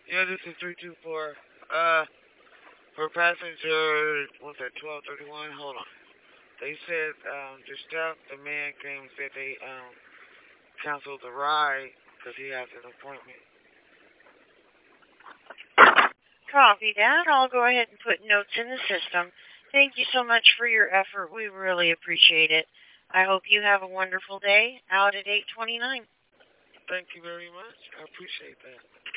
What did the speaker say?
Yeah, this is 324. For passenger, what's that, 1231? Hold on. They said, just stuff, the man came and said they, canceled the ride because he has an appointment. Copy that. I'll go ahead and put notes in the system. Thank you so much for your effort. We really appreciate it. I hope you have a wonderful day out at 829. Thank you very much. I appreciate that.